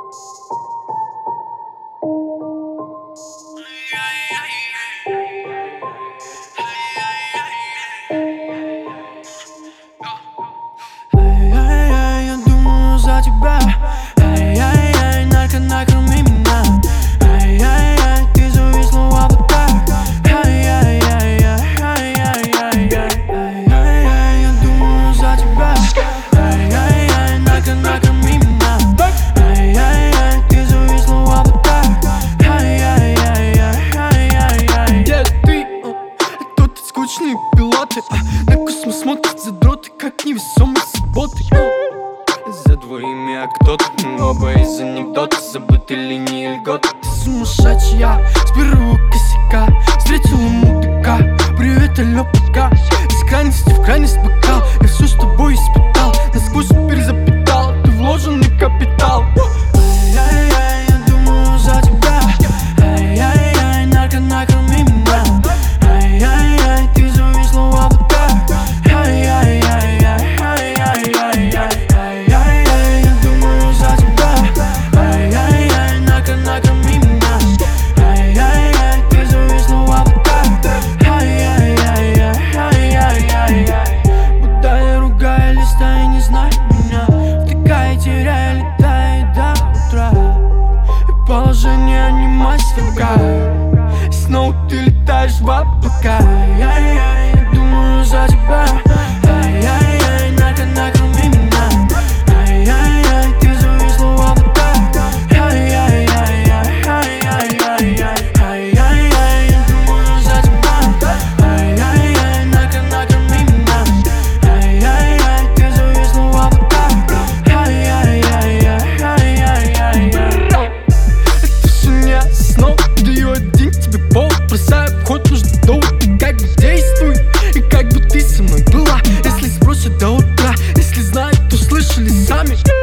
Я думаю за тебя. Нарко, накорми меня. Ты зависла в облаках. Я думаю за тебя. Нарко, накорми меня. Ты зависла в облаках. Где ты? Тут скучные пилоты на космос смотрят задроты, как невесомые субботы. За двоими, а кто-то оба из анекдота, забыты линии льготы. Ты сумасшедшая, с первого косяка встретила мудака. Привет, алло, пока. Из крайности в крайность бокал. Я все с тобой испытал, насквозь перезапитал. Ты вложенный капитал. Я думаю за тебя. Нарко, накорми меня. Ты зависла в облаках. Положение не мастер-кай. Снова ты летаешь в облака. Я думаю за тебя. Нарко, накорми меня. Ты зависла в облаках. Я думаю за тебя. Нарко, накорми меня. Ты зависла в облаках. Снова даю один тебе повод, бросаю в ход нужный довод. Ты как бы действуй, и как бы ты со мной была. Если спросят до утра, если знают, то слышали сами.